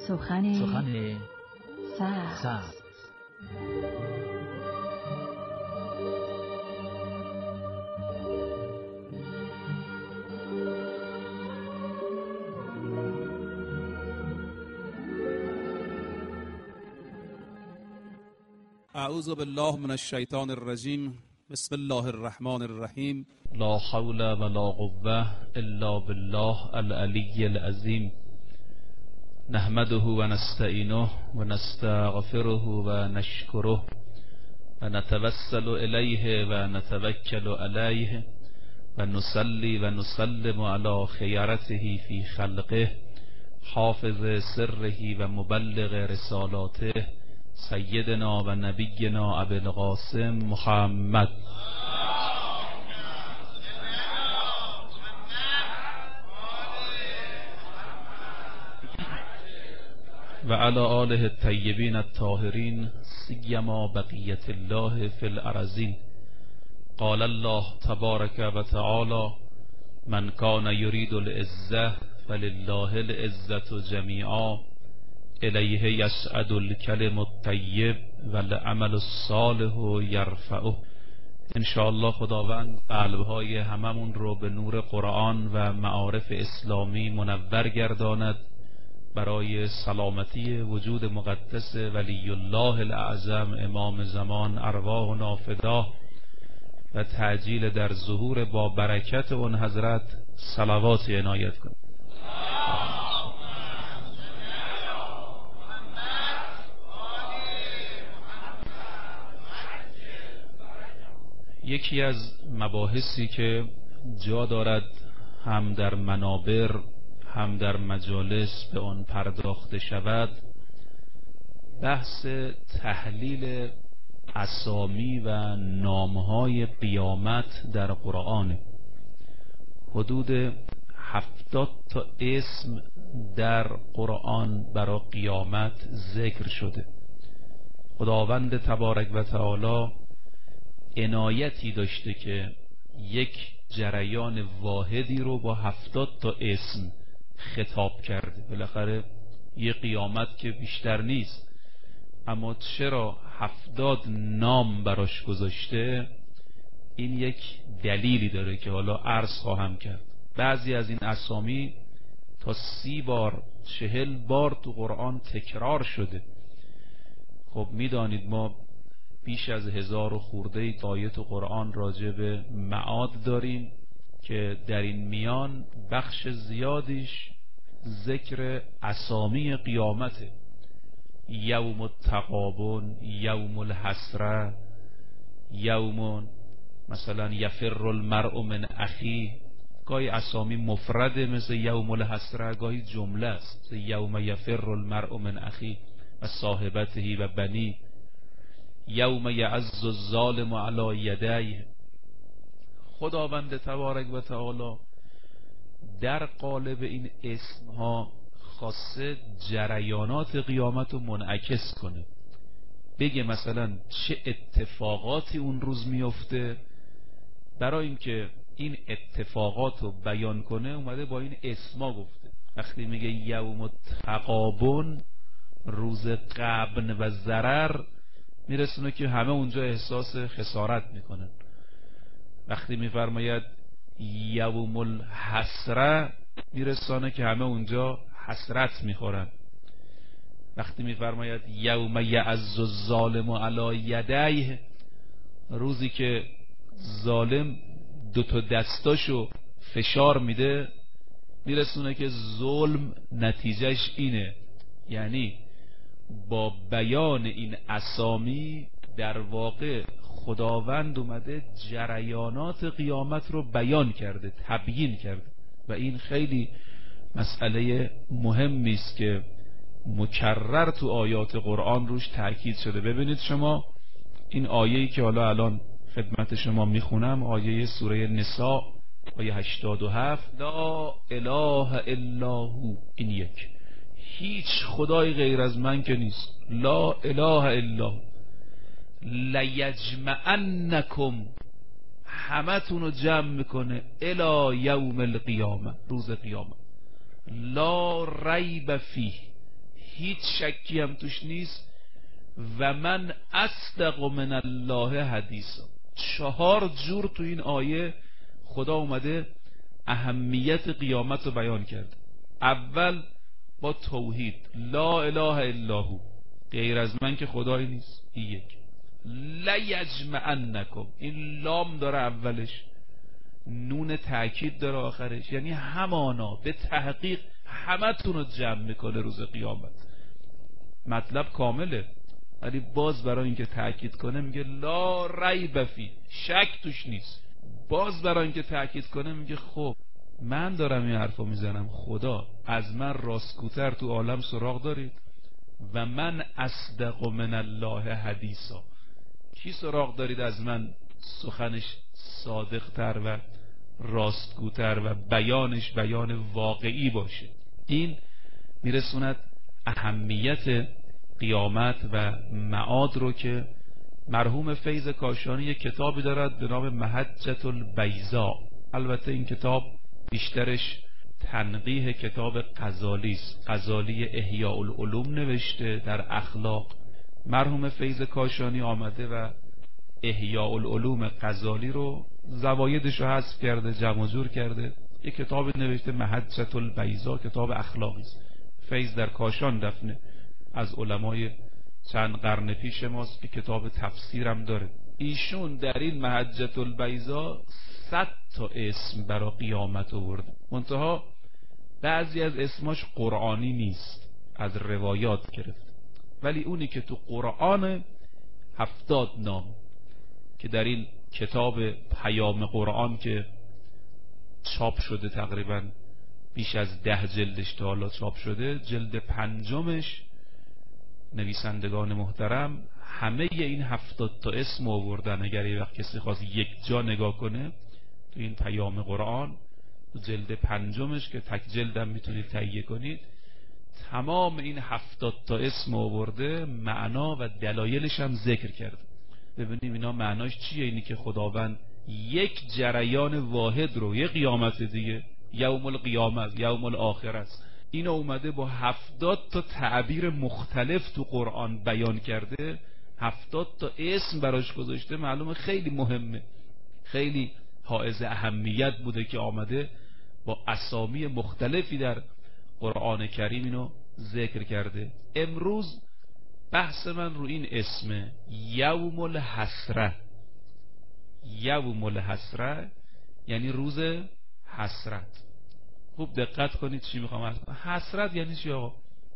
سخن سبز. اعوذ بالله من الشیطان الرجیم. بسم الله الرحمن الرحیم. لا حول ولا قوة الا بالله العلی العظیم. نحمده و نستعینه و نستغفره و نشکره و نتوسل الیه و نتوکل علیه و نصلی و نسلم علی خیرته فی خلقه حافظ سره و مبلغ رسالاته سیدنا و نبینا ابی القاسم محمد و علی آله الطیبین الطاهرین سیما بقیت الله فی الارضین. قال الله تبارک و تعالی من کان یرید العزة فلله العزة جمیعا الیه یصعد الکلم الطیب والعمل الصالح یرفعه. انشاءالله خداوند قلبهای هممون رو به نور قرآن و معارف اسلامی منور گرداند برای سلامتی وجود مقدس ولی الله الاعظم امام زمان ارواحنا فداه و تعجیل در ظهور با برکت اون حضرت صلوات عنایت کند. یکی از مباحثی که جا دارد هم در منابر هم در مجالس به آن پرداخته شود بحث تحلیل اسامی و نامهای قیامت در قرآن. حدود 70 تا اسم در قرآن برای قیامت ذکر شده. خداوند تبارک و تعالی عنایتی داشته که یک جریان واحدی رو با 70 تا اسم خطاب کرده. بالاخره یه قیامت که بیشتر نیست، اما چرا 70 نام براش گذاشته؟ این یک دلیلی داره که حالا عرض خواهم کرد. بعضی از این اسامی تا 30 بار 40 بار تو قرآن تکرار شده. خب میدانید ما بیش از 1000 و خورده آیه تو قرآن راجع به معاد داریم که در این میان بخش زیادیش ذکر اسامی قیامته. یوم التغابن، یوم الحسره، یوم مثلا یفر المرء من اخیه. گاهی اسامی مفرده مثل یوم الحسره، گاهی جمله است یوم یفر المرء من اخیه و صاحبته و بنی. یوم یعز الظالم علی یدیه. خداوند تبارک و تعالی در قالب این اسمها خاصه جریانات قیامت رو منعکس کنه، بگه مثلا چه اتفاقاتی اون روز میفته. برای اینکه این اتفاقات رو بیان کنه اومده با این اسما گفته. وقتی میگه یوم التغابن، روز غبن و ضرر، میرسونه که همه اونجا احساس خسارت میکنن. وقتی میفرماید یوم الحسره، میرسونه که همه اونجا حسرت میخورن. وقتی میفرماید یوم یعز الظالم علی یدیه، روزی که ظالم 2 تا دستاشو فشار میده، میرسونه که ظلم نتیجهش اینه. یعنی با بیان این اسامی در واقع خداوند اومده جریانات قیامت رو بیان کرده، تبیین کرده و این خیلی مسئله مهمی است که مکرر تو آیات قرآن روش تاکید شده. ببینید شما این آیه‌ای که حالا الان خدمت شما میخونم، آیه سوره نساء آیه 87، لا اله الا هو، این یک، هیچ خدای غیر از من که نیست، لا اله الا هو، لیجمعنکم، همتون رو جمع میکنه، الی یوم القیامه، روز قیامت، لا ریب فیه، هیچ شکی هم توش نیست. و من اصدق من الله حدیثا. 4 جور تو این آیه خدا اومده اهمیت قیامت رو بیان کرد. اول با توحید، لا اله الا هو، غیر از من که خدایی نیست، این یک. لیجمعنکم، این لام داره اولش، نون تأکید داره آخرش، یعنی همانا به تحقیق همتون رو جمع میکنه روز قیامت. مطلب کامله، ولی باز برای اینکه تأکید کنه میگه لا ریب فی، شک توش نیست. باز برای اینکه تأکید کنه میگه خب من دارم این حرفو میزنم، خدا از من راستگوتر تو عالم سراغ دارید؟ و من اصدق من الله حدیثا، کی سراغ دارید از من سخنش صادقتر و راستگوتر و بیانش بیان واقعی باشه؟ این میرسوند اهمیت قیامت و معاد رو که مرحوم فیض کاشانی یک کتابی دارد به نام محجة البیضاء. البته این کتاب بیشترش تنقیح کتاب غزالی است. غزالی احیاء العلوم نوشته در اخلاق. مرحوم فیض کاشانی آمده و احیاء العلوم غزالی رو زوایدش رو حذف کرده، جمع جور کرده، یک کتاب نوشته محجة البیضاء، کتاب اخلاقی است. فیض در کاشان دفنه، از علمای چند قرن پیش ماست که کتاب تفسیرم داره. ایشون در این محجة البیضاء 100 تا اسم برای قیامت آورده، منتها بعضی از اسماش قرآنی نیست، از روایات گرفت، ولی اونی که تو قرآن 70 نام که در این کتاب پیام قرآن که چاپ شده، تقریبا بیش از 10 جلدش تا حالا چاپ شده، جلد 5مش نویسندگان محترم همه این 70 تا اسم آوردن. اگر یه وقت کسی خواست یک جا نگاه کنه تو این پیام قرآن، تو جلد 5مش که تک جلدم میتونید تهیه کنید، تمام این 70 تا اسم آورده، معنا و دلایلش هم ذکر کرده. ببینیم اینا معناش چیه. اینی که خداوند یک جریان واحد رو، یک قیامت دیگه، یوم القیامت، یوم الاخره است، اینو اومده با 70 تا تعبیر مختلف تو قرآن بیان کرده، 70 تا اسم براش گذاشته. معلومه خیلی مهمه، خیلی حائز اهمیت بوده که آمده با اسامی مختلفی در قرآن کریم اینو ذکر کرده. امروز بحث من رو این اسمه، یوم الحسره. یوم الحسره یعنی روز حسرت. خوب دقت کنید چی میخوام از حسرت یعنی چی آقا؟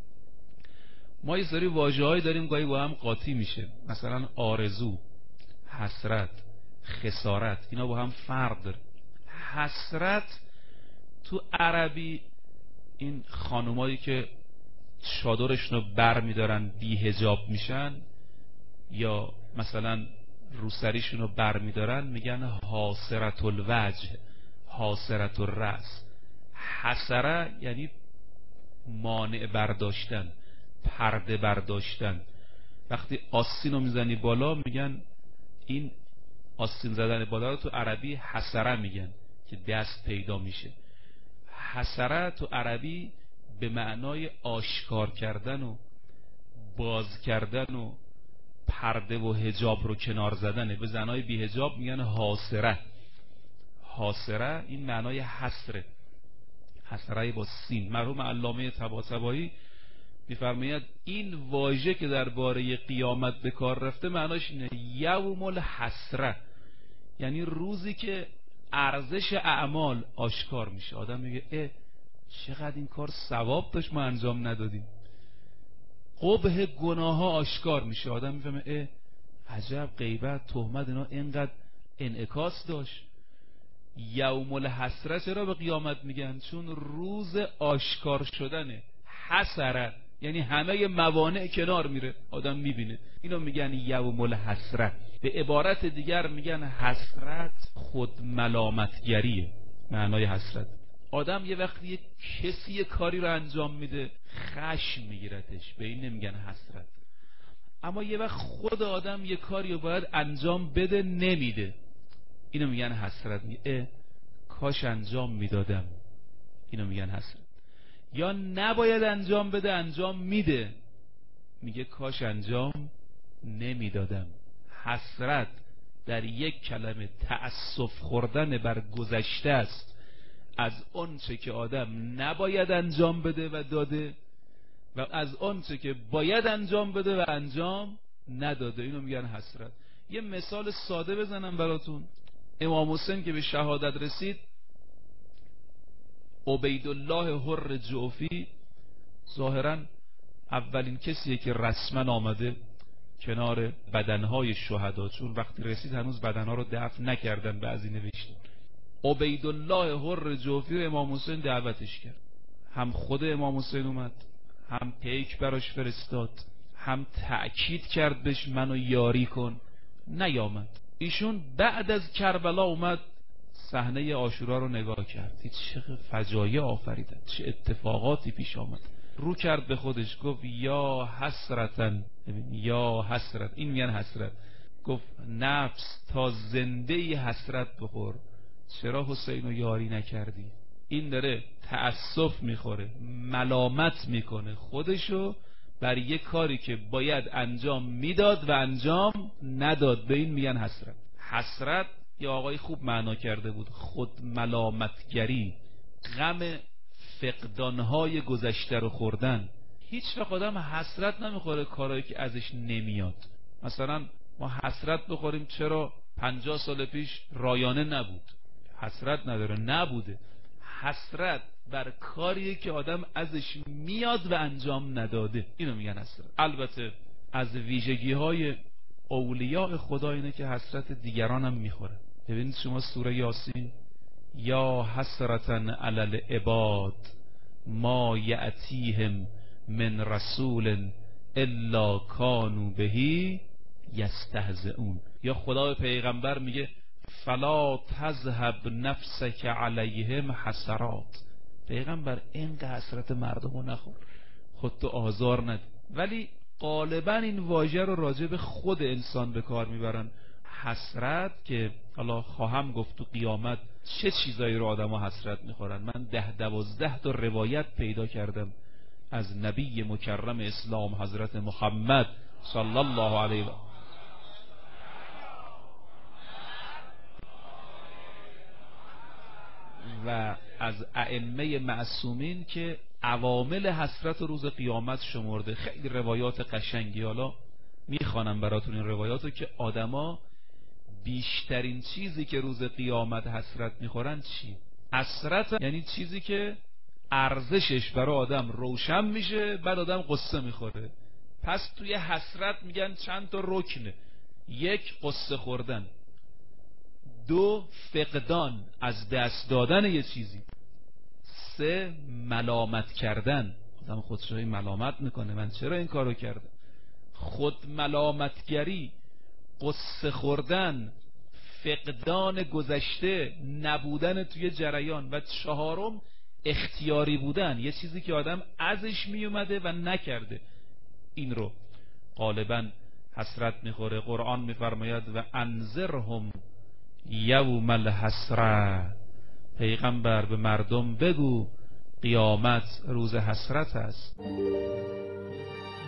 ما یه سری واژه‌هایی داریم گاهی با هم قاطی میشه، مثلا آرزو، حسرت، خسارت، اینا با هم فرق داره. حسرت تو عربی این خانومایی که چادرشون رو بر میدارن بی حجاب میشن، یا مثلا روسریشون رو بر میدارن، میگن حاسرت الوجه، حاسرت الرأس. حسره یعنی مانع برداشتن، پرده برداشتن. وقتی آستین رو میزنی بالا میگن این آستین زدن بالا رو تو عربی حسره میگن که دست پیدا میشه. حسره تو عربی به معنای آشکار کردن و باز کردن و پرده و حجاب رو کنار زدنه. به زنای بی حجاب میگن حاسره. حاسره این معنای حسره، حسره با سین. مرحوم علامه طباطبایی میفرماید این واژه که درباره قیامت به کار رفته معناش اینه یوم الحسره، یعنی روزی که ارزش اعمال آشکار میشه. آدم میگه چقدر این کار ثواب داشت ما انجام ندادیم. قبح گناه ها آشکار میشه. آدم میفهمه عجب غیبت، تهمت، اینا اینقدر انعکاس داشت. یوم الحسره چرا به قیامت میگن؟ چون روز آشکار شدنه. حسره یعنی همه موانع کنار میره، آدم میبینه. اینو میگن یوم الحسره. به عبارت دیگر میگن حسرت خود ملامتگریه. معنای حسرت، آدم یه وقتی کسی یه کاری رو انجام میده خشم میگیرتش، به این نمیگن حسرت. اما یه وقت خود آدم یه کاری رو باید انجام بده نمیده، اینو میگن حسرت. کاش انجام میدادم، اینو میگن حسرت. یا نباید انجام بده انجام میده، میگه کاش انجام نمیدادم. حسرت در یک کلمه تأسف خوردن بر گذشته است از آنچه که آدم نباید انجام بده و داده و از آنچه که باید انجام بده و انجام نداده. اینو میگن حسرت. یه مثال ساده بزنم براتون. امام حسین که به شهادت رسید، عبیدالله حر جعفی ظاهرا اولین کسیه که رسما آمده کنار بدنهای شهدا، چون وقتی رسید هنوز بدنها رو دفن نکردن. بعضی نوشتن عبیدالله حر جعفی رو امام حسین دعوتش کرد. هم خود امام حسین اومد، هم پیک براش فرستاد، هم تأکید کرد بهش منو یاری کن. نیامد. ایشون بعد از کربلا اومد صحنه عاشورا رو نگاه کرد، دید چه فجایع آفریدن، چه اتفاقاتی پیش آمد. رو کرد به خودش گفت یا حسرتن، یا حسرت. این میگن حسرت. گفت نفس تا زنده ای حسرت بخور، چرا حسین رو یاری نکردی؟ این داره تأسف میخوره، ملامت میکنه خودشو بر یک کاری که باید انجام میداد و انجام نداد. به این میگن حسرت. حسرت یا آقای خوب معنا کرده بود، خود ملامتگری، غم فقدانهای گذشته رو خوردن. هیچ وقت آدم حسرت نمیخوره کارایی که ازش نمیاد. مثلا ما حسرت بخوریم چرا 50 سال پیش رایانه نبود. حسرت نداره، نبوده. حسرت بر کاریه که آدم ازش میاد و انجام نداده. اینو میگن حسرت. البته از ویژگی های اولیاء خدا اینه که حسرت دیگران هم میخوره. ببینید شما سوره یاسین، یا حسرتن علی العباد ما یأتیهم من رسول الا کانوا به یستهزئون. یا خدا به پیغمبر میگه فلا تذهب نفسک علیهم حسرات. پیغمبر اینقدر حسرت مردمو نخور، خودتو آزار نده. ولی غالبا این واژه رو راجع به خود انسان به کار میبرن. حسرت که حالا خواهم گفت تو قیامت چه چیزایی رو آدم ها حسرت میخورن. من 10-12 تا روایت پیدا کردم از نبی مکرم اسلام حضرت محمد صلی الله علیه و از ائمه معصومین که عوامل حسرت روز قیامت شمرده. خیلی روایات قشنگی، حالا میخوانم براتون این روایاتو که آدما بیشترین چیزی که روز قیامت حسرت میخورن چی؟ حسرت یعنی چیزی که ارزشش برای آدم روشن میشه، بعد آدم قصه میخوره. پس توی حسرت میگن چند تا رکنه: 1 قصه خوردن، 2 فقدان، از دست دادن یه چیزی، 3 ملامت کردن، آدم خودش رو ملامت میکنه من چرا این کارو کردم. خود ملامتگری، قصه خوردن، فقدان گذشته، نبودن توی جریان، و 4 اختیاری بودن، یه چیزی که آدم ازش میومده و نکرده. این رو غالبا حسرت میخوره. قرآن میفرماید و انذرهم یوم الحسرة، پیغمبر به مردم بگو قیامت روز حسرت است.